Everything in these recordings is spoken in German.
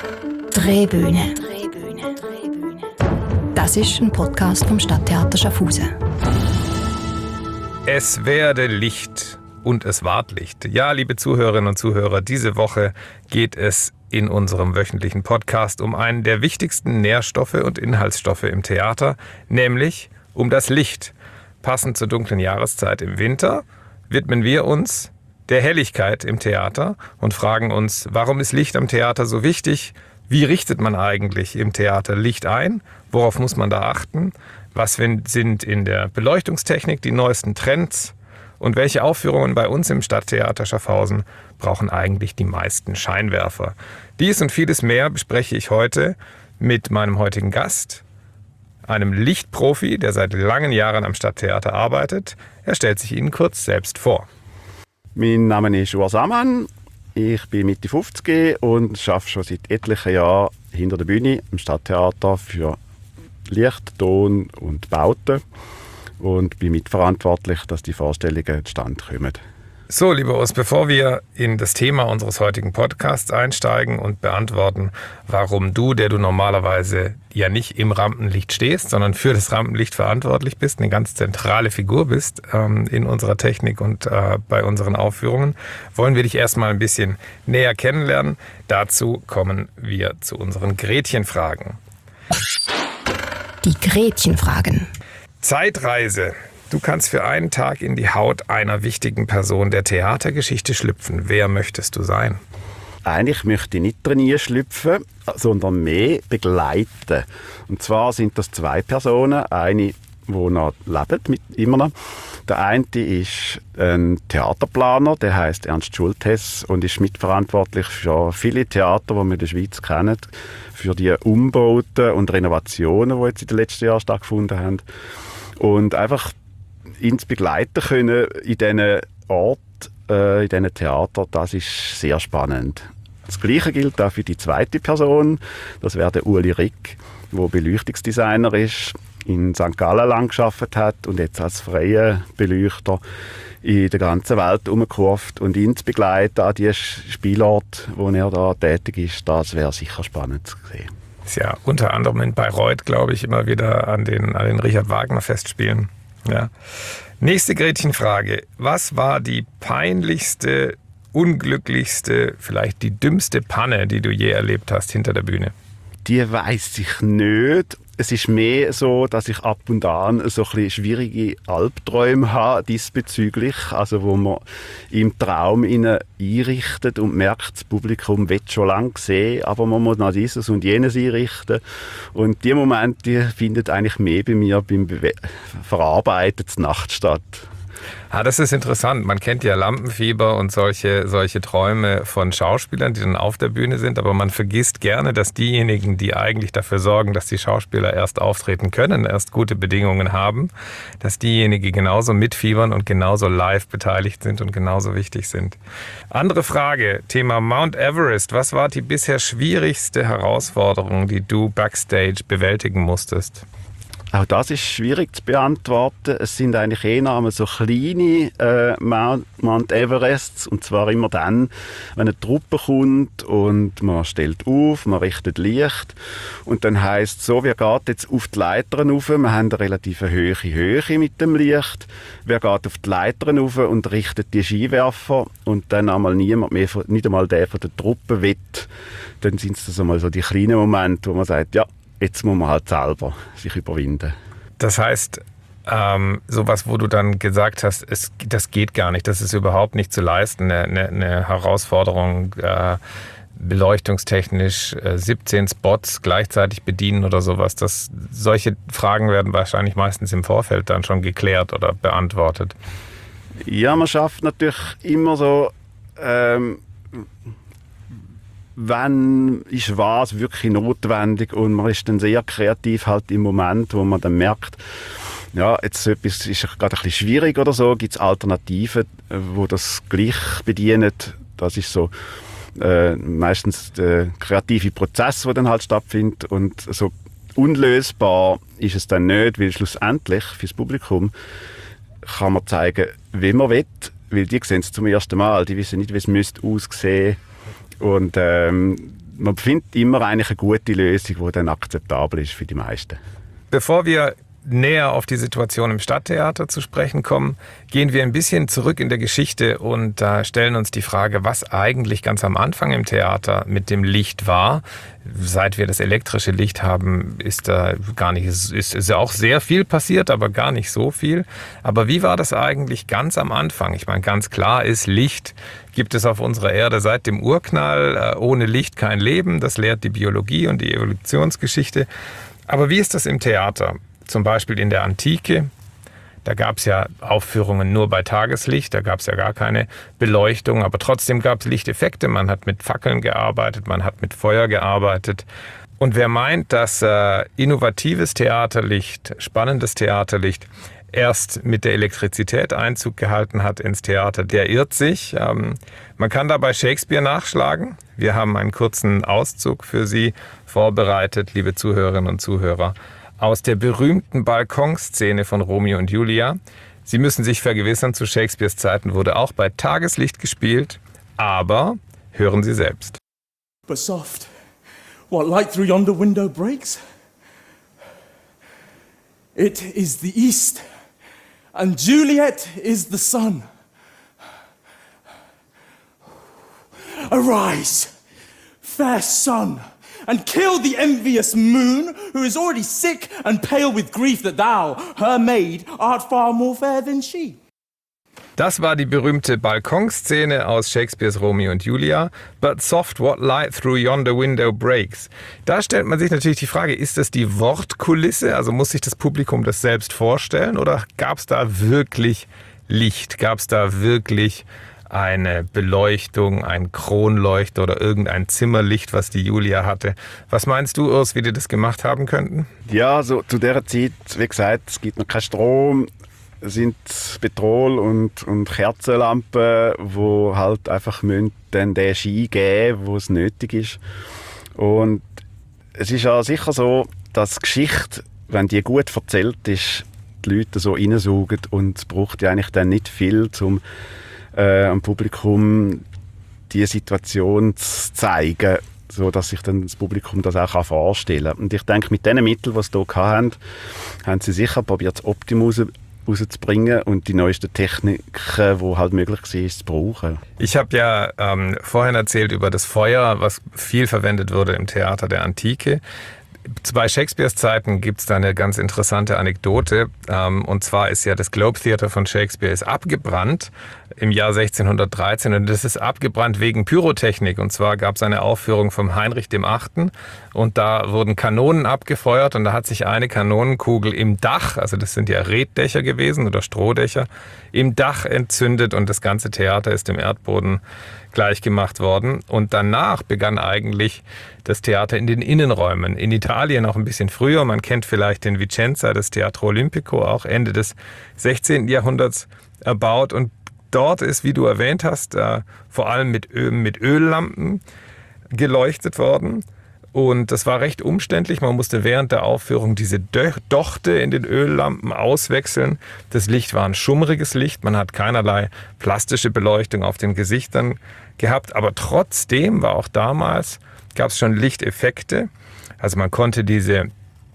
Drehbühne. Das ist ein Podcast vom Stadttheater Schaffhausen. Es werde Licht und es ward Licht. Ja, liebe Zuhörerinnen und Zuhörer, diese Woche geht es in unserem wöchentlichen Podcast um einen der wichtigsten Nährstoffe und Inhaltsstoffe im Theater, nämlich um das Licht. Passend zur dunklen Jahreszeit im Winter widmen wir uns der Helligkeit im Theater und fragen uns, warum ist Licht am Theater so wichtig? Wie richtet man eigentlich im Theater Licht ein? Worauf muss man da achten? Was sind in der Beleuchtungstechnik die neuesten Trends? Und welche Aufführungen bei uns im Stadttheater Schaffhausen brauchen eigentlich die meisten Scheinwerfer? Dies und vieles mehr bespreche ich heute mit meinem heutigen Gast, einem Lichtprofi, der seit langen Jahren am Stadttheater arbeitet. Er stellt sich Ihnen kurz selbst vor. Mein Name ist Urs Amann. Ich bin Mitte 50 und arbeite schon seit etlichen Jahren hinter der Bühne im Stadttheater für Licht, Ton und Bauten und bin mitverantwortlich, dass die Vorstellungen zustande kommen. So, lieber Urs, bevor wir in das Thema unseres heutigen Podcasts einsteigen und beantworten, warum du, der du normalerweise ja nicht im Rampenlicht stehst, sondern für das Rampenlicht verantwortlich bist, eine ganz zentrale Figur bist in unserer Technik und bei unseren Aufführungen, wollen wir dich erstmal ein bisschen näher kennenlernen. Dazu kommen wir zu unseren Gretchenfragen. Die Gretchenfragen. Zeitreise. Du kannst für einen Tag in die Haut einer wichtigen Person der Theatergeschichte schlüpfen. Wer möchtest du sein? Eigentlich möchte ich nicht trainieren schlüpfen, sondern mehr begleiten. Und zwar sind das zwei Personen. Eine, die noch lebt, immer noch. Der eine ist ein Theaterplaner, der heißt Ernst Schultes und ist mitverantwortlich für viele Theater, die wir in der Schweiz kennen, für die Umbauten und Renovationen, die jetzt in den letzten Jahren stattgefunden haben. Und einfach ihn zu begleiten können in diesen Orten, in diesen Theatern, das ist sehr spannend. Das Gleiche gilt auch für die zweite Person. Das wäre der Uli Rick, der Beleuchtungsdesigner ist, in St. Gallen lang gearbeitet hat und jetzt als freier Beleuchter in der ganzen Welt herumkurft. Und ihn zu begleiten an die Spielort, wo er da tätig ist, das wäre sicher spannend zu sehen. Ist ja unter anderem in Bayreuth, glaube ich, immer wieder an den Richard Wagner Festspielen. Ja. Nächste Gretchenfrage. Was war die peinlichste, unglücklichste, vielleicht die dümmste Panne, die du je erlebt hast hinter der Bühne? Die weiss ich nicht. Es ist mehr so, dass ich ab und an so ein bisschen schwierige Albträume habe diesbezüglich. Also wo man im Traum einrichtet und merkt, das Publikum will schon lange sehen, aber man muss noch dieses und jenes einrichten. Und die Momente die finden eigentlich mehr bei mir beim Verarbeiten der Nacht statt. Das ist interessant. Man kennt ja Lampenfieber und solche Träume von Schauspielern, die dann auf der Bühne sind, aber man vergisst gerne, dass diejenigen, die eigentlich dafür sorgen, dass die Schauspieler erst auftreten können, erst gute Bedingungen haben, dass diejenigen genauso mitfiebern und genauso live beteiligt sind und genauso wichtig sind. Andere Frage, Thema Mount Everest. Was war die bisher schwierigste Herausforderung, die du backstage bewältigen musstest? Auch das ist schwierig zu beantworten. Es sind eigentlich eher so kleine Mount Everests. Und zwar immer dann, wenn eine Truppe kommt und man stellt auf, man richtet Licht. Und dann heisst es so, wer geht jetzt auf die Leitern rauf? Wir haben eine relativ hohe Höhe mit dem Licht. Wer geht auf die Leitern rauf und richtet die Skiwerfer? Und dann einmal niemand mehr, nicht einmal der von der Truppe will. Dann sind es das einmal so die kleinen Momente, wo man sagt, ja, jetzt muss man halt selber sich überwinden. Das heißt, sowas, wo du dann gesagt hast, das geht gar nicht, das ist überhaupt nicht zu leisten, eine Herausforderung, beleuchtungstechnisch 17 Spots gleichzeitig bedienen oder sowas. Solche Fragen werden wahrscheinlich meistens im Vorfeld dann schon geklärt oder beantwortet. Ja, man schafft natürlich immer so, wann ist was wirklich notwendig und man ist dann sehr kreativ halt im Moment, wo man dann merkt, ja, jetzt etwas ist gerade ein bisschen schwierig oder so, gibt es Alternativen, wo das gleich bedienen. Das ist so meistens der kreative Prozess, der dann halt stattfindet und so unlösbar ist es dann nicht, weil schlussendlich fürs Publikum kann man zeigen, wie man will, weil die sehen es zum ersten Mal, die wissen nicht, wie es müsste aussehen. Und man findet immer eigentlich eine gute Lösung, die dann akzeptabel ist für die meisten. Bevor wir näher auf die Situation im Stadttheater zu sprechen kommen, gehen wir ein bisschen zurück in der Geschichte und stellen uns die Frage, was eigentlich ganz am Anfang im Theater mit dem Licht war. Seit wir das elektrische Licht haben, ist ja auch sehr viel passiert, aber gar nicht so viel. Aber wie war das eigentlich ganz am Anfang? Ich meine, ganz klar ist, Licht gibt es auf unserer Erde seit dem Urknall. Ohne Licht kein Leben. Das lehrt die Biologie und die Evolutionsgeschichte. Aber wie ist das im Theater? Zum Beispiel in der Antike, da gab es ja Aufführungen nur bei Tageslicht, da gab es ja gar keine Beleuchtung, aber trotzdem gab es Lichteffekte. Man hat mit Fackeln gearbeitet, man hat mit Feuer gearbeitet. Und wer meint, dass innovatives Theaterlicht, spannendes Theaterlicht erst mit der Elektrizität Einzug gehalten hat ins Theater, der irrt sich. Man kann da bei Shakespeare nachschlagen. Wir haben einen kurzen Auszug für Sie vorbereitet, liebe Zuhörerinnen und Zuhörer, aus der berühmten Balkonszene von Romeo und Julia. Sie müssen sich vergewissern, zu Shakespeares Zeiten wurde auch bei Tageslicht gespielt, aber hören Sie selbst. But soft, what light through yonder window breaks? It is the east, and Juliet is the sun. Arise, fair sun, and kill the envious moon, who is already sick and pale with grief that thou, her maid, art far more fair than she. Das war die berühmte Balkonszene aus Shakespeares Romeo und Julia. But soft what light through yonder window breaks. Da stellt man sich natürlich die Frage, ist das die Wortkulisse? Also muss sich das Publikum das selbst vorstellen? Oder gab es da wirklich Licht? Gab es da wirklich eine Beleuchtung, ein Kronleuchter oder irgendein Zimmerlicht, was die Julia hatte? Was meinst du, Urs, wie die das gemacht haben könnten? Ja, so zu dieser Zeit, wie gesagt, es gibt noch keinen Strom. Es sind Petrol- und Kerzenlampen, die halt einfach dann den Schein geben, wo es nötig ist. Und es ist ja sicher so, dass die Geschichte, wenn die gut erzählt ist, die Leute so reinsaugen, und es braucht ja eigentlich dann nicht viel, um am Publikum diese Situation zu zeigen, so dass sich dann das Publikum das auch vorstellen kann. Und ich denke, mit den Mitteln, die sie hier hatten, haben sie sicher probiert, das Optimum rauszubringen und die neuesten Techniken, die halt möglich war, zu brauchen. Ich habe ja vorhin erzählt über das Feuer, was viel verwendet wurde im Theater der Antike. Bei Shakespeares Zeiten gibt es da eine ganz interessante Anekdote. Und zwar ist ja das Globe Theatre von Shakespeare ist abgebrannt im Jahr 1613. Und das ist abgebrannt wegen Pyrotechnik. Und zwar gab es eine Aufführung vom Heinrich dem Achten. Und da wurden Kanonen abgefeuert. Und da hat sich eine Kanonenkugel im Dach, also das sind ja Reetdächer gewesen oder Strohdächer, im Dach entzündet. Und das ganze Theater ist dem Erdboden gleichgemacht worden. Und danach begann eigentlich das Theater in den Innenräumen. In Italien auch ein bisschen früher. Man kennt vielleicht den Vicenza, das Teatro Olimpico, auch Ende des 16. Jahrhunderts erbaut. Und dort ist, wie du erwähnt hast, vor allem mit Öllampen geleuchtet worden. Und das war recht umständlich. Man musste während der Aufführung diese Dochte in den Öllampen auswechseln. Das Licht war ein schummriges Licht. Man hat keinerlei plastische Beleuchtung auf den Gesichtern gehabt. Aber trotzdem war auch damals, gab es schon Lichteffekte. Also man konnte diese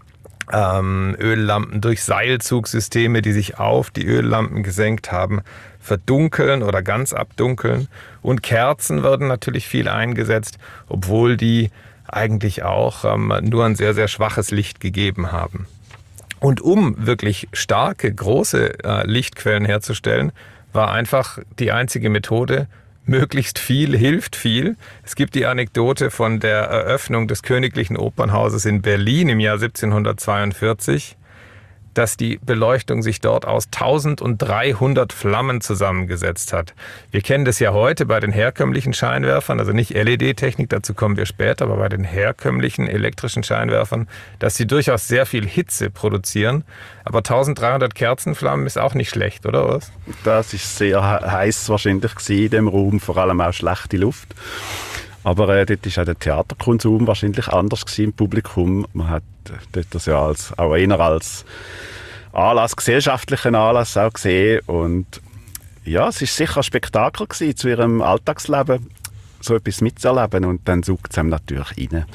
Öllampen durch Seilzugsysteme, die sich auf die Öllampen gesenkt haben, verdunkeln oder ganz abdunkeln. Und Kerzen werden natürlich viel eingesetzt, obwohl die eigentlich auch nur ein sehr, sehr schwaches Licht gegeben haben. Und um wirklich starke, große Lichtquellen herzustellen, war einfach die einzige Methode, möglichst viel hilft viel. Es gibt die Anekdote von der Eröffnung des Königlichen Opernhauses in Berlin im Jahr 1742, dass die Beleuchtung sich dort aus 1300 Flammen zusammengesetzt hat. Wir kennen das ja heute bei den herkömmlichen Scheinwerfern, also nicht LED-Technik, dazu kommen wir später, aber bei den herkömmlichen elektrischen Scheinwerfern, dass sie durchaus sehr viel Hitze produzieren. Aber 1300 Kerzenflammen ist auch nicht schlecht, oder was? Das ist sehr heiß wahrscheinlich in dem Raum, vor allem auch schlechte Luft. Aber dort war auch der Theaterkonsum wahrscheinlich anders im Publikum. Man hat dort das ja auch eher als Anlass, gesellschaftlichen Anlass auch gesehen. Und ja, es war sicher ein Spektakel zu ihrem Alltagsleben. so etwas mitzuerleben und dann saugt es einem natürlich rein.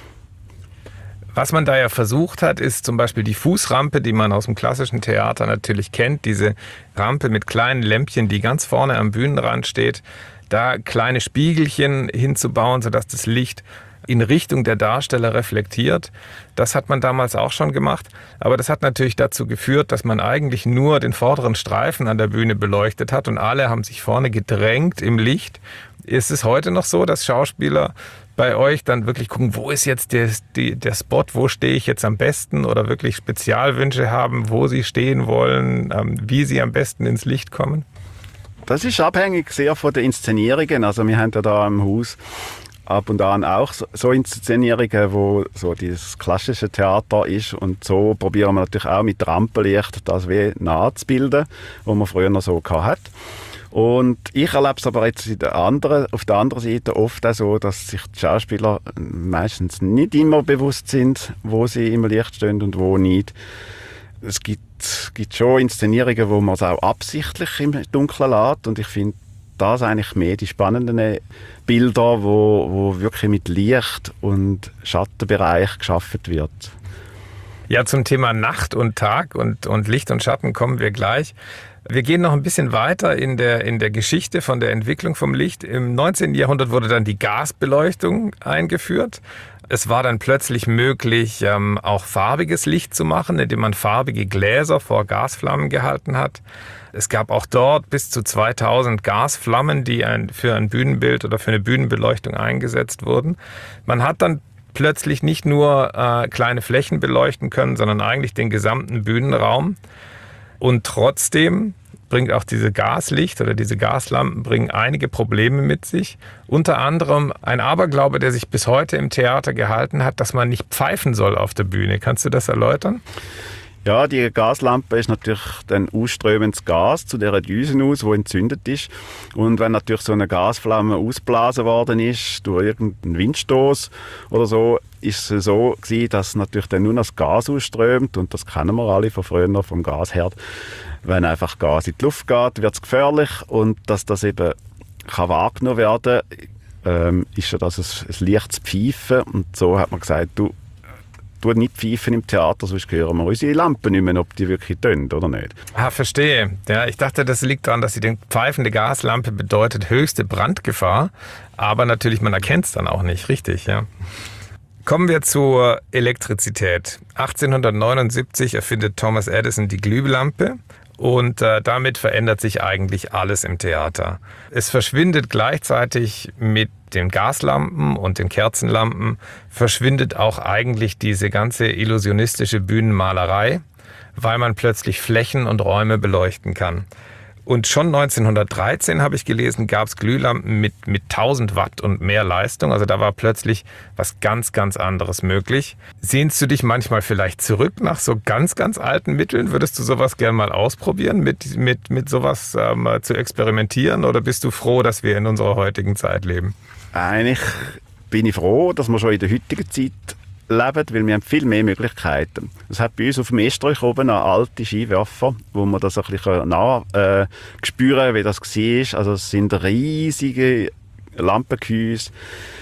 Was man da ja versucht hat, ist zum Beispiel die Fußrampe, die man aus dem klassischen Theater natürlich kennt. Diese Rampe mit kleinen Lämpchen, die ganz vorne am Bühnenrand steht. Da kleine Spiegelchen hinzubauen, sodass das Licht in Richtung der Darsteller reflektiert. Das hat man damals auch schon gemacht. Aber das hat natürlich dazu geführt, dass man eigentlich nur den vorderen Streifen an der Bühne beleuchtet hat und alle haben sich vorne gedrängt im Licht. Ist es heute noch so, dass Schauspieler bei euch dann wirklich gucken, wo ist jetzt der Spot, wo stehe ich jetzt am besten oder wirklich Spezialwünsche haben, wo sie stehen wollen, wie sie am besten ins Licht kommen? Das ist abhängig sehr von den Inszenierungen. Also wir haben ja da im Haus ab und an auch so Inszenierungen, wo so dieses klassische Theater ist und so probieren wir natürlich auch mit Rampenlicht das wie nachzubilden, was man früher noch so hatte. Und ich erlebe es aber jetzt auf der anderen Seite oft auch so, dass sich die Schauspieler meistens nicht immer bewusst sind, wo sie im Licht stehen und wo nicht. Es gibt schon Inszenierungen, wo man es auch absichtlich im Dunkeln lässt und ich finde das eigentlich mehr die spannenden Bilder, wo wirklich mit Licht und Schattenbereich geschaffen wird. Ja, zum Thema Nacht und Tag und Licht und Schatten kommen wir gleich. Wir gehen noch ein bisschen weiter in der Geschichte von der Entwicklung vom Licht. Im 19. Jahrhundert wurde dann die Gasbeleuchtung eingeführt. Es war dann plötzlich möglich, auch farbiges Licht zu machen, indem man farbige Gläser vor Gasflammen gehalten hat. Es gab auch dort bis zu 2000 Gasflammen, die für ein Bühnenbild oder für eine Bühnenbeleuchtung eingesetzt wurden. Man hat dann plötzlich nicht nur kleine Flächen beleuchten können, sondern eigentlich den gesamten Bühnenraum. Und trotzdem bringt auch diese Gaslicht oder diese Gaslampen bringen einige Probleme mit sich. Unter anderem ein Aberglaube, der sich bis heute im Theater gehalten hat, dass man nicht pfeifen soll auf der Bühne. Kannst du das erläutern? Ja, die Gaslampe ist natürlich dann ausströmendes Gas zu dieser Düse aus, die entzündet ist. Und wenn natürlich so eine Gasflamme ausgeblasen worden ist durch irgendeinen Windstoß oder so, ist es so gewesen, dass natürlich dann nur noch das Gas ausströmt. Und das kennen wir alle von früher vom Gasherd. Wenn einfach Gas in die Luft geht, wird es gefährlich. Und dass das eben kann wahrgenommen werden kann, ist ja das ein leichtes Pfeifen. Und so hat man gesagt, du nicht pfeifen im Theater, sonst hören wir unsere Lampen nicht mehr, ob die wirklich tönen oder nicht. Ah, verstehe. Ja, ich dachte, das liegt daran, dass die pfeifende Gaslampe bedeutet höchste Brandgefahr. Aber natürlich, man erkennt es dann auch nicht, richtig, ja. Kommen wir zur Elektrizität. 1879 erfindet Thomas Edison die Glühlampe. Und damit verändert sich eigentlich alles im Theater. Es verschwindet gleichzeitig mit den Gaslampen und den Kerzenlampen, verschwindet auch eigentlich diese ganze illusionistische Bühnenmalerei, weil man plötzlich Flächen und Räume beleuchten kann. Und schon 1913, habe ich gelesen, gab es Glühlampen mit 1000 Watt und mehr Leistung. Also da war plötzlich was ganz, ganz anderes möglich. Sehnst du dich manchmal vielleicht zurück nach so ganz, ganz alten Mitteln? Würdest du sowas gerne mal ausprobieren, mit sowas zu experimentieren? Oder bist du froh, dass wir in unserer heutigen Zeit leben? Eigentlich bin ich froh, dass wir schon in der heutigen Zeit leben, weil wir haben viel mehr Möglichkeiten. Es hat bei uns auf dem Estrich oben noch alte Skiwerfer, wo man das ein bisschen spüren, wie das war. Also es sind riesige Lampengehäuse,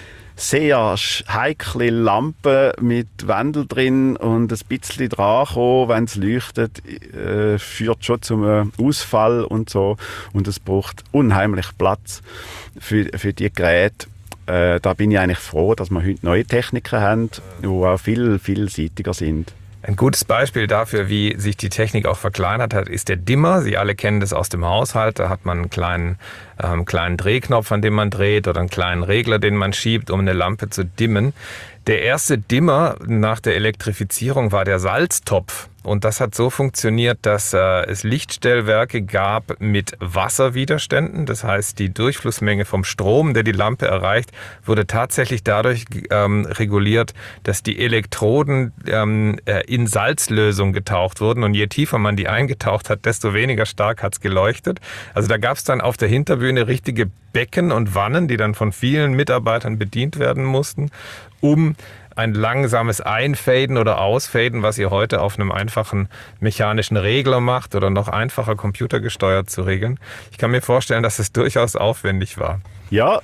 sehr heikle Lampen mit Wändeln drin und ein bisschen dran kommen, wenn es leuchtet, führt schon zum Ausfall und so. Und es braucht unheimlich Platz für die Geräte. Da bin ich eigentlich froh, dass wir heute neue Techniken haben, die auch viel vielseitiger sind. Ein gutes Beispiel dafür, wie sich die Technik auch verkleinert hat, ist der Dimmer. Sie alle kennen das aus dem Haushalt. Da hat man einen kleinen Drehknopf, an dem man dreht, oder einen kleinen Regler, den man schiebt, um eine Lampe zu dimmen. Der erste Dimmer nach der Elektrifizierung war der Salztopf. Und das hat so funktioniert, dass es Lichtstellwerke gab mit Wasserwiderständen. Das heißt, die Durchflussmenge vom Strom, der die Lampe erreicht, wurde tatsächlich dadurch reguliert, dass die Elektroden in Salzlösung getaucht wurden. Und je tiefer man die eingetaucht hat, desto weniger stark hat es geleuchtet. Also da gab es dann auf der Hinterbühne richtige Becken und Wannen, die dann von vielen Mitarbeitern bedient werden mussten, um ein langsames Einfaden oder Ausfaden, was ihr heute auf einem einfachen mechanischen Regler macht oder noch einfacher computergesteuert zu regeln. Ich kann mir vorstellen, dass es durchaus aufwendig war. Ja,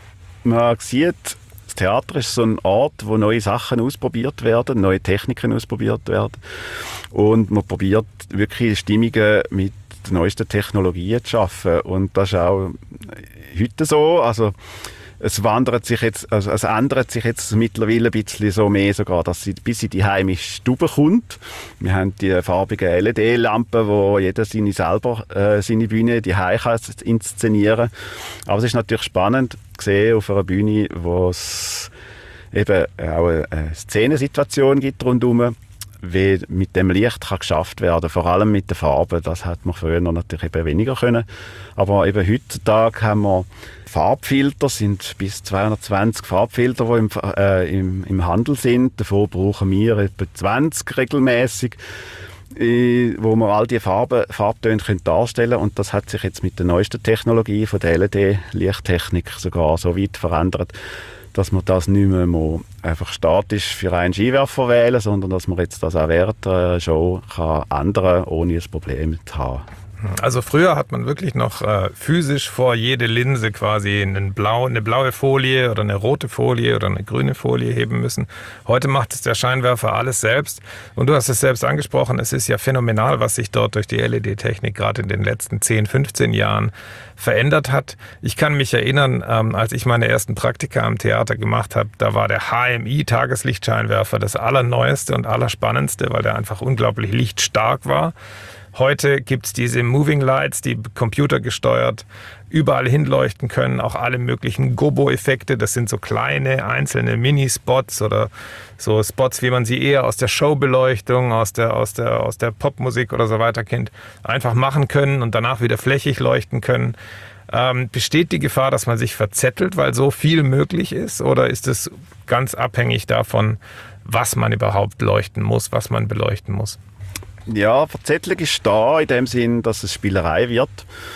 man sieht, das Theater ist so ein Ort, wo neue Sachen ausprobiert werden, neue Techniken ausprobiert werden. Und man probiert wirklich Stimmungen mit den neuesten Technologien zu schaffen. Und das ist auch heute so. Also es ändert sich jetzt mittlerweile ein bisschen so mehr sogar, dass sie bis in die heimische Stube kommt. Wir haben die farbigen LED-Lampen, wo jeder seine Bühne die kann inszenieren. Aber es ist natürlich spannend zu sehen auf einer Bühne, wo es eben auch eine Szenensituation gibt rundherum, wie mit dem Licht kann geschafft werden, vor allem mit den Farben. Das hat man früher natürlich eben weniger können. Aber eben heutzutage haben wir Farbfilter, sind bis 220 Farbfilter, die im Handel sind. Davon brauchen wir etwa 20 regelmäßig, wo wir all die Farbtöne darstellen können. Und das hat sich jetzt mit der neuesten Technologie von der LED-Lichttechnik sogar so weit verändert, dass man das nicht mehr einfach statisch für einen Skiwerfer wählen, sondern dass man jetzt das auch während der Show kann ändern, ohne ein Problem zu haben. Also früher hat man wirklich noch physisch vor jede Linse quasi eine blaue Folie oder eine rote Folie oder eine grüne Folie heben müssen. Heute macht es der Scheinwerfer alles selbst. Und du hast es selbst angesprochen, es ist ja phänomenal, was sich dort durch die LED-Technik gerade in den letzten 10, 15 Jahren verändert hat. Ich kann mich erinnern, als ich meine ersten Praktika am Theater gemacht habe, da war der HMI-Tageslichtscheinwerfer das allerneueste und allerspannendste, weil der einfach unglaublich lichtstark war. Heute gibt es diese Moving Lights, die computergesteuert überall hinleuchten können, auch alle möglichen Gobo-Effekte. Das sind so kleine, einzelne Mini-Spots oder so Spots, wie man sie eher aus der Showbeleuchtung, aus der Popmusik oder so weiter kennt, einfach machen können und danach wieder flächig leuchten können. Besteht die Gefahr, dass man sich verzettelt, weil so viel möglich ist? Oder ist es ganz abhängig davon, was man überhaupt leuchten muss, was man beleuchten muss? Ja, Verzettelung ist da in dem Sinn, dass es Spielerei wird.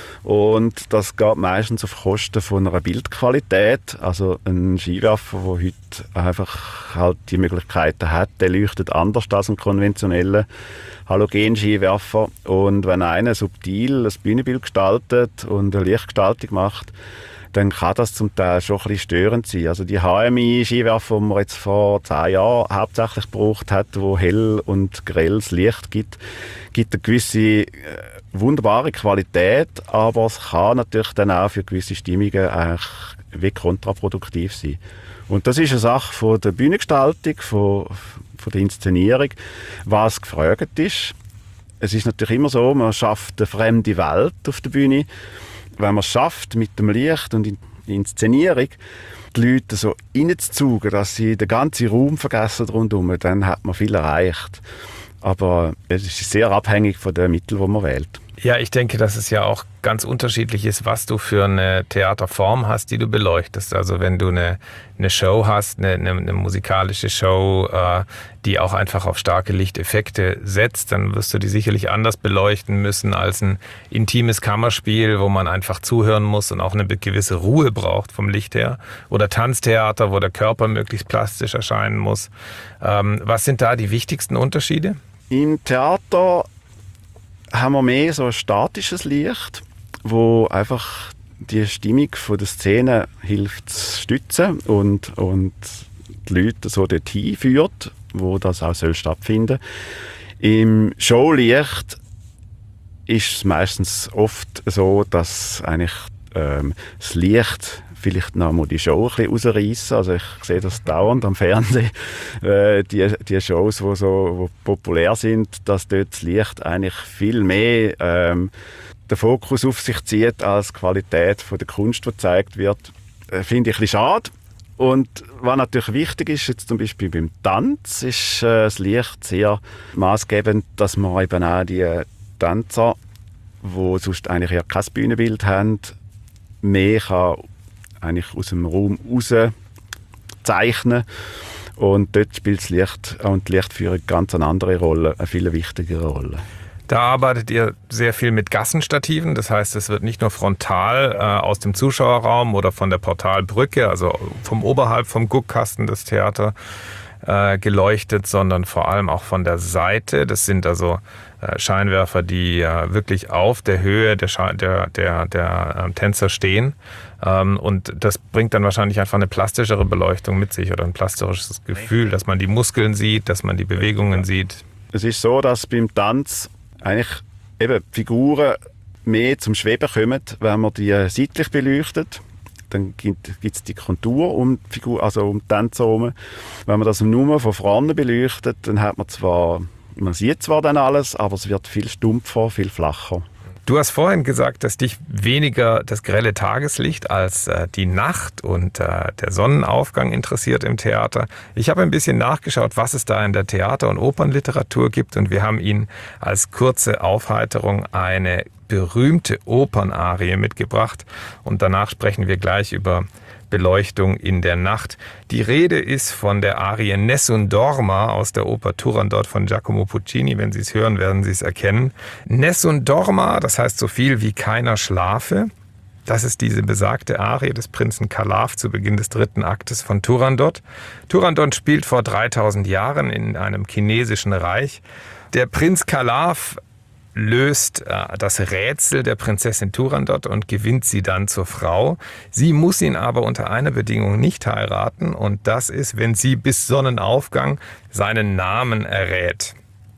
Und das geht meistens auf Kosten von einer Bildqualität. Also ein Skiwerfer, der heute einfach halt die Möglichkeiten hat, der leuchtet anders als ein konventioneller Halogen-Skiwerfer. Und wenn einer subtil ein Bühnenbild gestaltet und eine Lichtgestaltung macht, dann kann das zum Teil schon ein bisschen störend sein. Also die HMI-Skiwerfer, die man jetzt vor 10 Jahren hauptsächlich gebraucht hat, wo hell und grelles Licht gibt eine gewisse wunderbare Qualität, aber es kann natürlich dann auch für gewisse Stimmungen eigentlich wie kontraproduktiv sein. Und das ist eine Sache von der Bühnengestaltung, von der Inszenierung, was gefragt ist. Es ist natürlich immer so, man schafft eine fremde Welt auf der Bühne. Wenn man es schafft, mit dem Licht und der Inszenierung die Leute so reinzuzugen, dass sie den ganzen Raum vergessen rundherum, dann hat man viel erreicht. Aber es ist sehr abhängig von den Mitteln, die man wählt. Ja, ich denke, dass es ja auch ganz unterschiedlich ist, was du für eine Theaterform hast, die du beleuchtest. Also wenn du eine Show hast, eine musikalische Show, die auch einfach auf starke Lichteffekte setzt, dann wirst du die sicherlich anders beleuchten müssen als ein intimes Kammerspiel, wo man einfach zuhören muss und auch eine gewisse Ruhe braucht vom Licht her. Oder Tanztheater, wo der Körper möglichst plastisch erscheinen muss. Was sind da die wichtigsten Unterschiede? Im Theater haben wir mehr so ein statisches Licht, wo einfach die Stimmung von der Szene hilft zu stützen und die Leute so dorthin führt, wo das auch stattfinden soll. Im Showlicht ist es meistens oft so, dass eigentlich das Licht vielleicht noch mal die Show ein bisschen rausreissen. Also ich sehe das dauernd am Fernsehen, die Shows, die populär sind, dass dort das Licht eigentlich viel mehr den Fokus auf sich zieht als die Qualität von der Kunst, die gezeigt wird. Finde ich ein bisschen schade. Und was natürlich wichtig ist, jetzt zum Beispiel beim Tanz, ist das Licht sehr maßgebend, dass man eben auch die Tänzer, die sonst eigentlich ja kein Bühnenbild haben, mehr kann eigentlich aus dem Raum raus zeichnen. Und dort spielt das Licht und die Lichtführung ganz eine andere Rolle, eine viel wichtigere Rolle. Da arbeitet ihr sehr viel mit Gassenstativen, das heißt, es wird nicht nur frontal aus dem Zuschauerraum oder von der Portalbrücke, also vom oberhalb vom Guckkasten des Theaters, geleuchtet, sondern vor allem auch von der Seite. Das sind also Scheinwerfer, die wirklich auf der Höhe der Tänzer stehen. Und das bringt dann wahrscheinlich einfach eine plastischere Beleuchtung mit sich oder ein plastisches Gefühl, dass man die Muskeln sieht, dass man die Bewegungen sieht. Es ist so, dass beim Tanz eigentlich eben die Figuren mehr zum Schweben kommen, wenn man die seitlich beleuchtet. Dann gibt es die Kontur um die Figur, also um die Tänzer herum. Wenn man das nur von vorne beleuchtet, dann hat man sieht zwar dann alles, aber es wird viel stumpfer, viel flacher. Du hast vorhin gesagt, dass dich weniger das grelle Tageslicht als die Nacht und der Sonnenaufgang interessiert im Theater. Ich habe ein bisschen nachgeschaut, was es da in der Theater- und Opernliteratur gibt, und wir haben Ihnen als kurze Aufheiterung eine berühmte Opernarie mitgebracht, und danach sprechen wir gleich über Beleuchtung in der Nacht. Die Rede ist von der Arie Nessun Dorma aus der Oper Turandot von Giacomo Puccini. Wenn Sie es hören, werden Sie es erkennen. Nessun Dorma, das heißt so viel wie keiner schlafe. Das ist diese besagte Arie des Prinzen Calaf zu Beginn des 3. Aktes von Turandot. Turandot spielt vor 3000 Jahren in einem chinesischen Reich. Der Prinz Calaf löst das Rätsel der Prinzessin Turandot und gewinnt sie dann zur Frau. Sie muss ihn aber unter einer Bedingung nicht heiraten, und das ist, wenn sie bis Sonnenaufgang seinen Namen errät.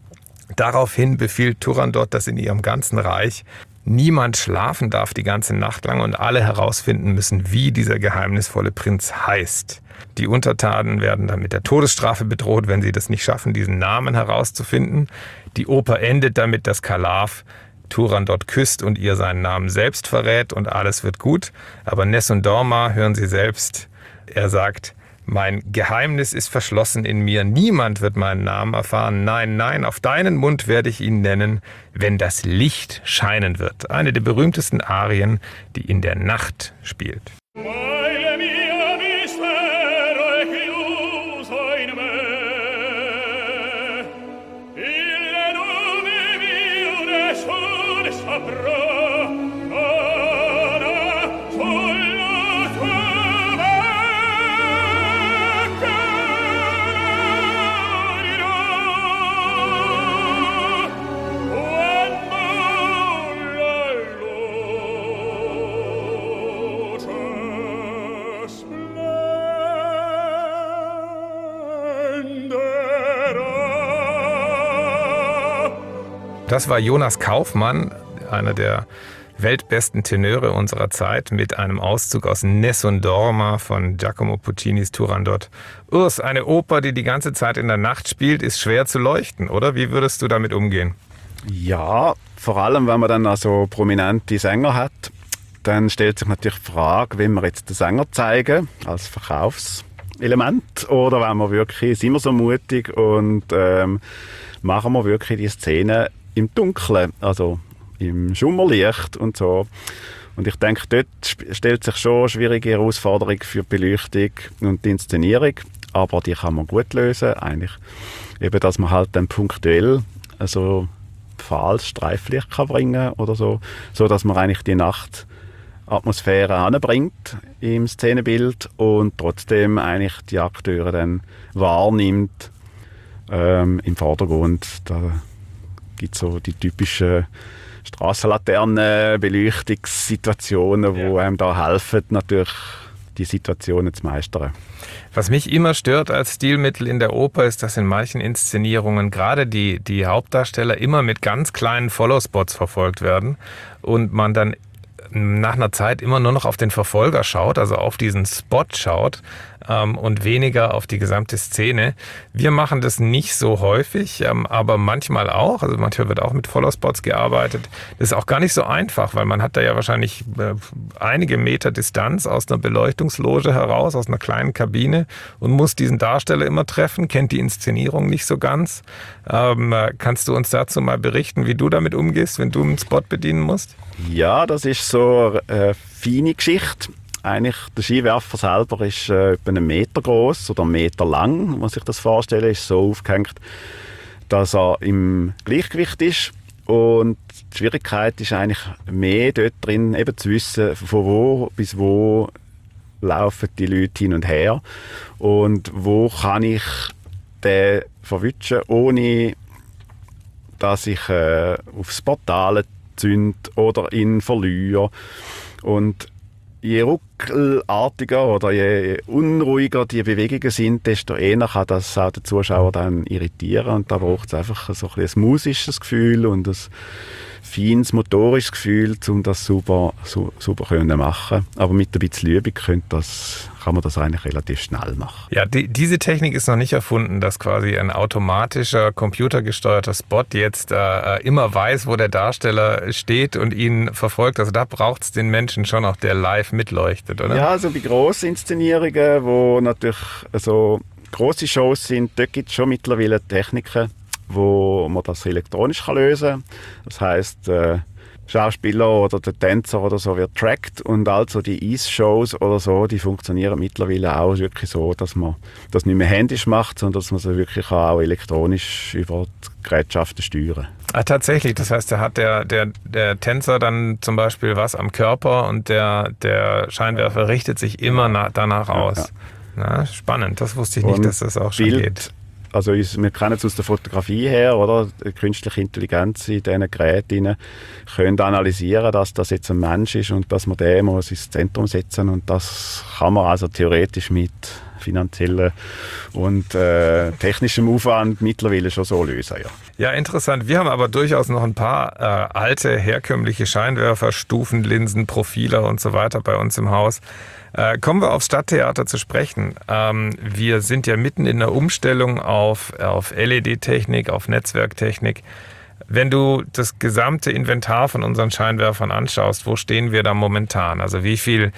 Daraufhin befiehlt Turandot, dass in ihrem ganzen Reich niemand schlafen darf die ganze Nacht lang und alle herausfinden müssen, wie dieser geheimnisvolle Prinz heißt. Die Untertanen werden dann mit der Todesstrafe bedroht, wenn sie das nicht schaffen, diesen Namen herauszufinden. Die Oper endet damit, dass Calaf Turandot küsst und ihr seinen Namen selbst verrät, und alles wird gut. Aber Nessun Dorma, hören Sie selbst, er sagt: Mein Geheimnis ist verschlossen in mir, niemand wird meinen Namen erfahren. Nein, nein, auf deinen Mund werde ich ihn nennen, wenn das Licht scheinen wird. Eine der berühmtesten Arien, die in der Nacht spielt. Das war Jonas Kaufmann, einer der weltbesten Tenöre unserer Zeit, mit einem Auszug aus Nessun Dorma von Giacomo Puccinis Turandot. Urs, eine Oper, die die ganze Zeit in der Nacht spielt, ist schwer zu leuchten, oder? Wie würdest du damit umgehen? Ja, vor allem, wenn man dann also prominente Sänger hat, dann stellt sich natürlich die Frage, wenn wir jetzt den Sänger zeigen als Verkaufselement, oder wenn wir wirklich, sind wir so mutig und machen wir wirklich die Szene im Dunkeln, also im Schummerlicht und so. Und ich denke, dort stellt sich schon eine schwierige Herausforderung für die Beleuchtung und die Inszenierung, aber die kann man gut lösen, eigentlich. Eben, dass man halt dann punktuell also fahles Streiflicht kann bringen oder so, dass man eigentlich die Nachtatmosphäre anbringt im Szenenbild und trotzdem eigentlich die Akteure dann wahrnimmt im Vordergrund. Da gibt es so die typischen Strassenlaternen-Beleuchtungssituationen, die einem da helfen, natürlich die Situationen zu meistern. Was mich immer stört als Stilmittel in der Oper ist, dass in manchen Inszenierungen gerade die Hauptdarsteller immer mit ganz kleinen Followspots verfolgt werden und man dann nach einer Zeit immer nur noch auf den Verfolger schaut, also auf diesen Spot schaut und weniger auf die gesamte Szene. Wir machen das nicht so häufig, aber manchmal auch. Also manchmal wird auch mit Followspots gearbeitet. Das ist auch gar nicht so einfach, weil man hat da ja wahrscheinlich einige Meter Distanz aus einer Beleuchtungsloge heraus, aus einer kleinen Kabine und muss diesen Darsteller immer treffen, kennt die Inszenierung nicht so ganz. Kannst du uns dazu mal berichten, wie du damit umgehst, wenn du einen Spot bedienen musst? Ja, das ist so eine feine Geschichte. Eigentlich, der Skiwerfer selber ist etwa 1 Meter groß oder 1 Meter lang, muss man sich das vorstellen. Ist so aufgehängt, dass er im Gleichgewicht ist. Und die Schwierigkeit ist eigentlich mehr dort drin, eben zu wissen, von wo bis wo laufen die Leute hin und her und wo kann ich den verwischen, ohne dass ich aufs Portal zünde oder ihn verliere. Und je ruckelartiger oder je unruhiger die Bewegungen sind, desto eher kann das auch den Zuschauer dann irritieren. Und da braucht es einfach so ein musisches Gefühl und ein feines motorisches Gefühl, um das sauber machen. Aber mit ein bisschen Übung kann man das eigentlich relativ schnell machen. Ja, diese Technik ist noch nicht erfunden, dass quasi ein automatischer, computergesteuerter Spot jetzt immer weiß, wo der Darsteller steht und ihn verfolgt. Also da braucht es den Menschen schon auch, der live mitleuchtet, oder? Ja, also bei Grossinszenierungen, wo natürlich so grosse Shows sind, dort gibt es schon mittlerweile Techniken, wo man das elektronisch lösen kann. Das heisst, Schauspieler oder der Tänzer oder so wird tracked und also die Eis-Shows oder so, die funktionieren mittlerweile auch wirklich so, dass man das nicht mehr händisch macht, sondern dass man sie wirklich auch elektronisch über die Gerätschaften steuern. Ah, tatsächlich, das heißt, da hat der Tänzer dann zum Beispiel was am Körper und der Scheinwerfer richtet sich immer danach aus. Ja. Na, spannend, das wusste ich nicht, dass das auch schon geht. Also wir kennen es aus der Fotografie her, oder? Die künstliche Intelligenz in diesen Geräten können analysieren, dass das jetzt ein Mensch ist und dass man den muss ins Zentrum setzen und das kann man also theoretisch mit finanziellem und technischem Aufwand mittlerweile schon so lösen. Ja. Ja, interessant. Wir haben aber durchaus noch ein paar alte, herkömmliche Scheinwerfer, Stufenlinsen, Profile und so weiter bei uns im Haus. Kommen wir aufs Stadttheater zu sprechen. Wir sind ja mitten in der Umstellung auf LED-Technik, auf Netzwerktechnik. Wenn du das gesamte Inventar von unseren Scheinwerfern anschaust, wo stehen wir da momentan? Also wie viel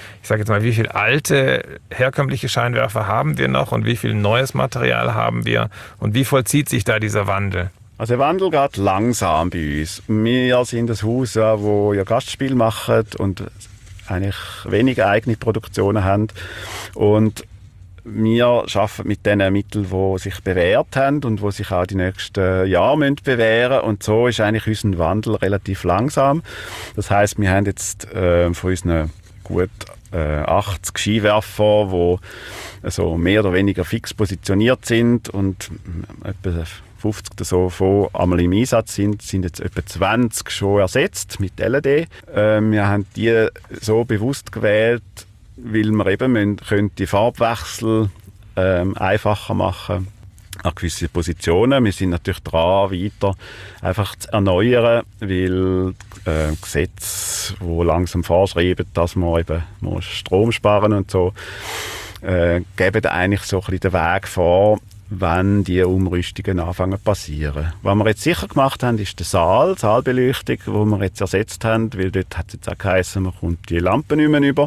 alte, herkömmliche Scheinwerfer haben wir noch und wie viel neues Material haben wir und wie vollzieht sich da dieser Wandel? Also der Wandel geht langsam bei uns. Wir sind ein Haus, wo ja Gastspiele machen und eigentlich wenige eigene Produktionen haben. Und wir arbeiten mit den Mitteln, die sich bewährt haben und die sich auch die nächsten Jahre bewähren müssen. Und so ist eigentlich unser Wandel relativ langsam. Das heisst, wir haben jetzt von unseren gut 80 Skiwerfer, die so mehr oder weniger fix positioniert sind und etwa 50 oder so von einmal im Einsatz sind jetzt etwa 20 schon ersetzt mit LED. Wir haben die so bewusst gewählt, weil wir eben die Farbwechsel einfacher machen an gewisse Positionen. Wir sind natürlich dran, weiter einfach zu erneuern, weil Gesetze, die langsam vorschreiben, dass man eben Strom sparen und so, geben eigentlich so ein bisschen den Weg vor, wenn die Umrüstungen anfangen zu passieren. Was wir jetzt sicher gemacht haben, ist die Saalbeleuchtung, die wir jetzt ersetzt haben, weil dort hat es jetzt auch geheißen, man kommt die Lampen nicht mehr über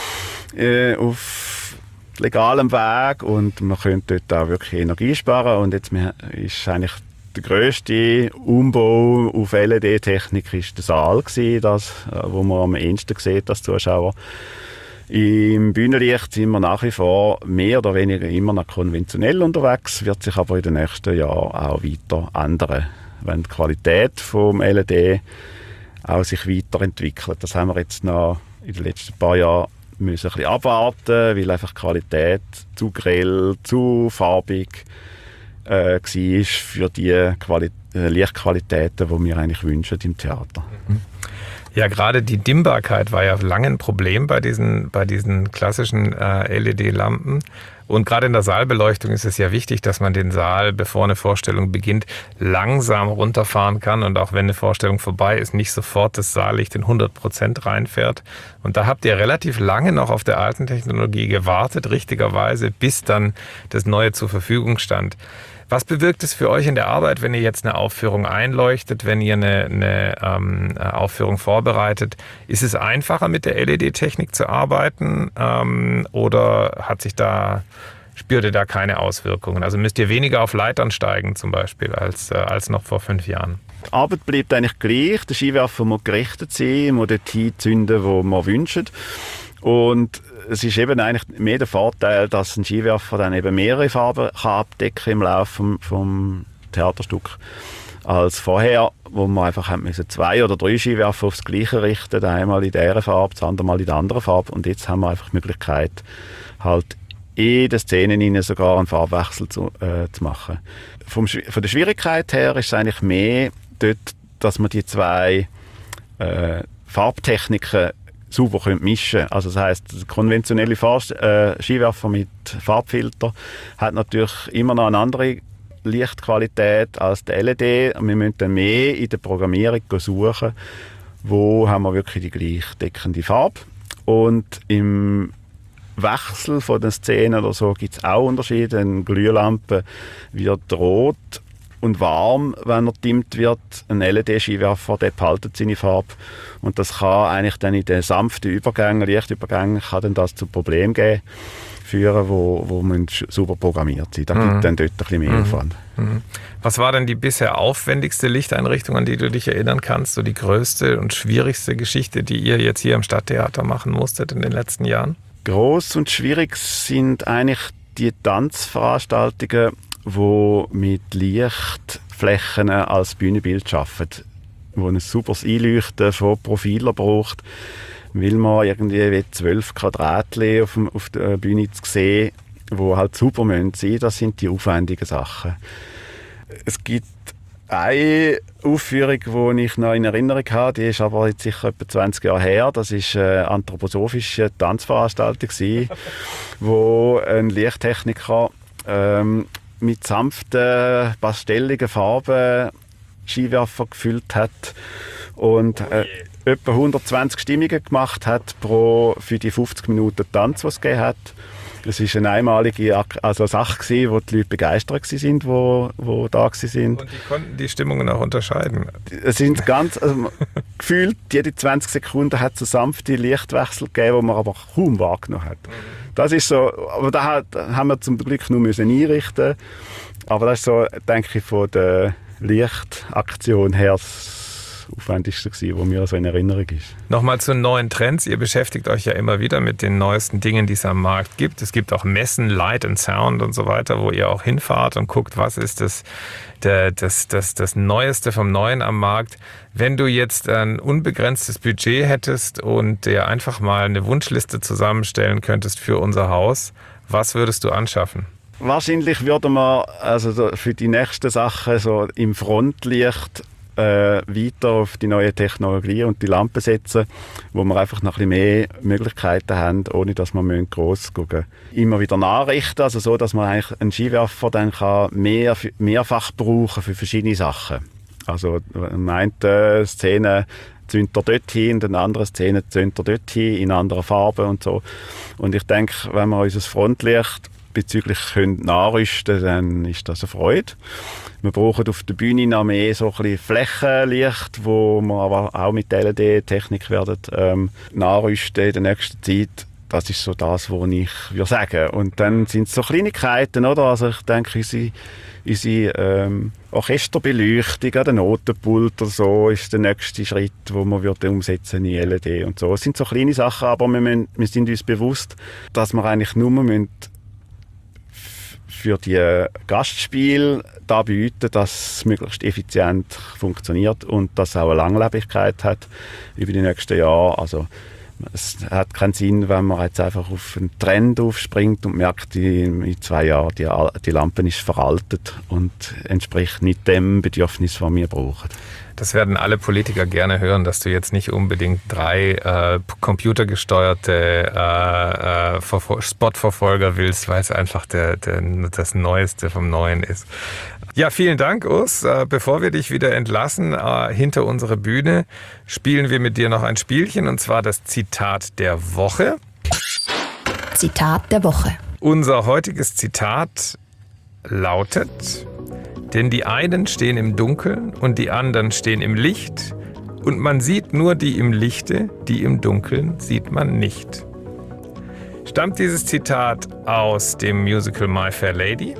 auf legalem Weg und man könnte dort auch wirklich Energie sparen. Und jetzt ist eigentlich der grösste Umbau auf LED-Technik ist der Saal gewesen, das, wo man am ehesten sieht als Zuschauer. Im Bühnenlicht sind wir nach wie vor mehr oder weniger immer noch konventionell unterwegs, wird sich aber in den nächsten Jahren auch weiter ändern, wenn die Qualität vom LED auch sich weiterentwickelt. Das haben wir jetzt noch in den letzten paar Jahren müssen ein bisschen abwarten, weil einfach die Qualität zu grell, zu farbig war für die Lichtqualitäten, die wir eigentlich wünschen im Theater. Mhm. Ja, gerade die Dimmbarkeit war ja lange ein Problem bei diesen klassischen LED-Lampen. Und gerade in der Saalbeleuchtung ist es ja wichtig, dass man den Saal, bevor eine Vorstellung beginnt, langsam runterfahren kann und auch wenn eine Vorstellung vorbei ist, nicht sofort das Saallicht in 100% reinfährt. Und da habt ihr relativ lange noch auf der alten Technologie gewartet, richtigerweise, bis dann das Neue zur Verfügung stand. Was bewirkt es für euch in der Arbeit, wenn ihr jetzt eine Aufführung einleuchtet, wenn ihr eine Aufführung vorbereitet? Ist es einfacher, mit der LED-Technik zu arbeiten oder spürt ihr da keine Auswirkungen? Also müsst ihr weniger auf Leitern steigen zum Beispiel als noch vor 5 Jahren? Die Arbeit bleibt eigentlich gleich. Der Skiwerfer muss gerichtet sein, muss dort hinzünden, wo man wünscht. Und es ist eben eigentlich mehr der Vorteil, dass ein Skiwerfer dann eben mehrere Farben kann abdecken im Laufe vom Theaterstück als vorher, wo man einfach 2 oder 3 Skiwerfer aufs Gleiche richten, einmal in dieser Farbe, das andere Mal in der anderen Farbe. Und jetzt haben wir einfach die Möglichkeit, halt in den Szenen sogar einen Farbwechsel zu machen. Von der Schwierigkeit her ist es eigentlich mehr dort, dass man die zwei Farbtechniken sauber mischen können. Also das heisst, konventionelle Skiwerfer mit Farbfilter hat natürlich immer noch eine andere Lichtqualität als der LED. Wir müssen dann mehr in der Programmierung suchen, wo haben wir wirklich die gleich deckende Farbe. Und im Wechsel von den Szenen oder so gibt es auch Unterschiede. Eine Glühlampe wird rot und warm, wenn er dimmt wird. Ein LED-Skiwerfer, der behaltet seine Farbe. Und das kann eigentlich dann in den sanften Übergängen, Lichtübergängen, kann dann das zu Problemen führen, wo man super programmiert sind. Da gibt dann dort ein bisschen mehr Aufwand. Was war denn die bisher aufwendigste Lichteinrichtung, an die du dich erinnern kannst? So die größte und schwierigste Geschichte, die ihr jetzt hier am Stadttheater machen musstet in den letzten Jahren? Gross und schwierig sind eigentlich die Tanzveranstaltungen, die mit Lichtflächen als Bühnenbild arbeiten, wo ein super Einleuchten von Profilen braucht, weil man irgendwie 12 Quadratchen auf der Bühne zu sehen, die halt super sein müssen. Das sind die aufwendigen Sachen. Es gibt eine Aufführung, die ich noch in Erinnerung habe, die ist aber jetzt sicher etwa 20 Jahre her. Das war eine anthroposophische Tanzveranstaltung, wo ein Lichttechniker mit sanften, pastelligen Farben Skiwerfer gefüllt hat und etwa 120 Stimmungen gemacht hat für die 50 Minuten Tanz, die es gegeben hat. Das war eine einmalige Sache, wo die Leute begeistert waren, die da waren. Und die konnten die Stimmungen auch unterscheiden? Es sind gefühlt, jede 20 Sekunden hat es so sanfte Lichtwechsel gegeben, die man aber kaum wahrgenommen hat. Das ist so, aber da haben wir zum Glück nur einrichten. Aber das ist so, denke ich, von der Lichtaktion her das Aufwendigste gewesen, was mir so in Erinnerung ist. Nochmal zu neuen Trends. Ihr beschäftigt euch ja immer wieder mit den neuesten Dingen, die es am Markt gibt. Es gibt auch Messen, Light and Sound und so weiter, wo ihr auch hinfahrt und guckt, was ist das Neueste vom Neuen am Markt. Wenn du jetzt ein unbegrenztes Budget hättest und dir einfach mal eine Wunschliste zusammenstellen könntest für unser Haus, was würdest du anschaffen? Wahrscheinlich würde man für die nächsten Sachen so im Frontlicht weiter auf die neue Technologie und die Lampen setzen, wo wir einfach noch ein bisschen mehr Möglichkeiten haben, ohne dass wir gross gucken. Immer wieder nachrichten, also so, dass man eigentlich einen Skiwerfer dann kann mehrfach brauchen für verschiedene Sachen. Also eine Szene zündet er dort hin, in der anderen Szene zündet er dort hin, in anderer Farbe und so. Und ich denke, wenn wir unser Frontlicht bezüglich nachrüsten können, dann ist das eine Freude. Wir brauchen auf der Bühne noch mehr so ein bisschen Flächenlicht, wo wir aber auch mit LED-Technik werden nachrüsten in der nächsten Zeit. Das ist so das, was ich würde sagen. Und dann sind es so Kleinigkeiten, oder? Also ich denke, unsere Orchesterbeleuchtung, der Notenpult oder so, ist der nächste Schritt, den wir umsetzen in LED und so. Es sind so kleine Sachen, aber wir sind uns bewusst, dass wir eigentlich nur für die Gastspiele da bieten, dass es möglichst effizient funktioniert und dass es auch eine Langlebigkeit hat über die nächsten Jahre. Also es hat keinen Sinn, wenn man jetzt einfach auf einen Trend aufspringt und merkt, in 2 Jahren die Lampe ist veraltet und entspricht nicht dem Bedürfnis, das wir brauchen. Das werden alle Politiker gerne hören, dass du jetzt nicht unbedingt 3 computergesteuerte Spotverfolger willst, weil es einfach das Neueste vom Neuen ist. Ja, vielen Dank, Urs. Bevor wir dich wieder entlassen, hinter unsere Bühne, spielen wir mit dir noch ein Spielchen, und zwar das Zitat der Woche. Zitat der Woche. Unser heutiges Zitat lautet: Denn die einen stehen im Dunkeln und die anderen stehen im Licht, und man sieht nur die im Lichte, die im Dunkeln sieht man nicht. Stammt dieses Zitat aus dem Musical My Fair Lady,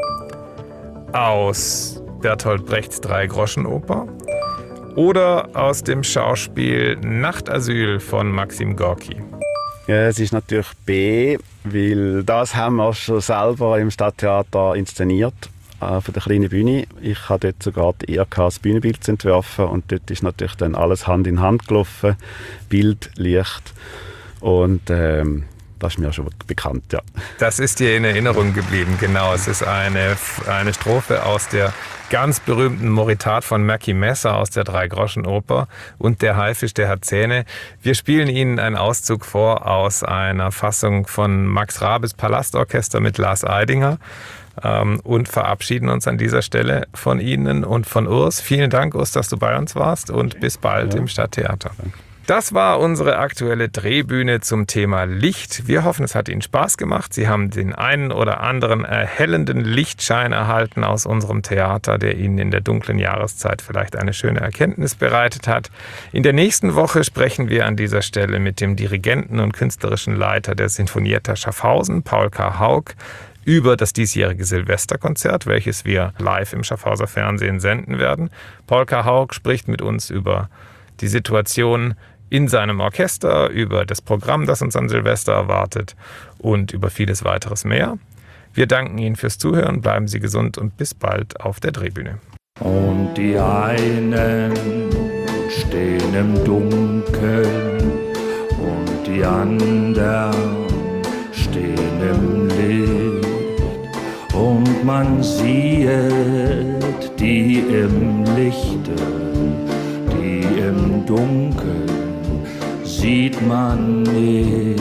aus Bertolt Brechts Drei-Groschen-Oper oder aus dem Schauspiel Nachtasyl von Maxim Gorki? Ja, es ist natürlich B, weil das haben wir schon selber im Stadttheater inszeniert. Für die kleine Bühne. Ich hatte dort sogar die Ehre, das Bühnenbild zu entwerfen, und dort ist natürlich dann alles Hand in Hand gelaufen, Bild, Licht, und Das ist mir schon bekannt, ja. Das ist dir in Erinnerung geblieben, genau. Es ist eine Strophe aus der ganz berühmten Moritat von Mackie Messer aus der Drei-Groschen-Oper und der Haifisch, der hat Zähne. Wir spielen Ihnen einen Auszug vor aus einer Fassung von Max Rabes Palastorchester mit Lars Eidinger und verabschieden uns an dieser Stelle von Ihnen und von Urs. Vielen Dank, Urs, dass du bei uns warst und bis bald im Stadttheater. Das war unsere aktuelle Drehbühne zum Thema Licht. Wir hoffen, es hat Ihnen Spaß gemacht. Sie haben den einen oder anderen erhellenden Lichtschein erhalten aus unserem Theater, der Ihnen in der dunklen Jahreszeit vielleicht eine schöne Erkenntnis bereitet hat. In der nächsten Woche sprechen wir an dieser Stelle mit dem Dirigenten und künstlerischen Leiter der Sinfonietta Schaffhausen, Paul K. Haug, über das diesjährige Silvesterkonzert, welches wir live im Schaffhauser Fernsehen senden werden. Paul K. Haug spricht mit uns über die Situation in seinem Orchester, über das Programm, das uns an Silvester erwartet und über vieles weiteres mehr. Wir danken Ihnen fürs Zuhören, bleiben Sie gesund und bis bald auf der Drehbühne. Und die einen stehen im Dunkeln und die anderen stehen im Licht. Und man sieht die im Lichte, die im Dunkeln sieht man nicht.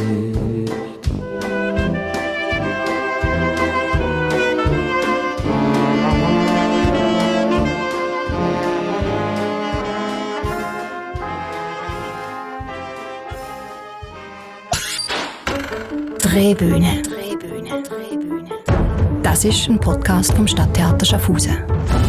Drehbühne. Das ist ein Podcast vom Stadttheater Schaffhausen.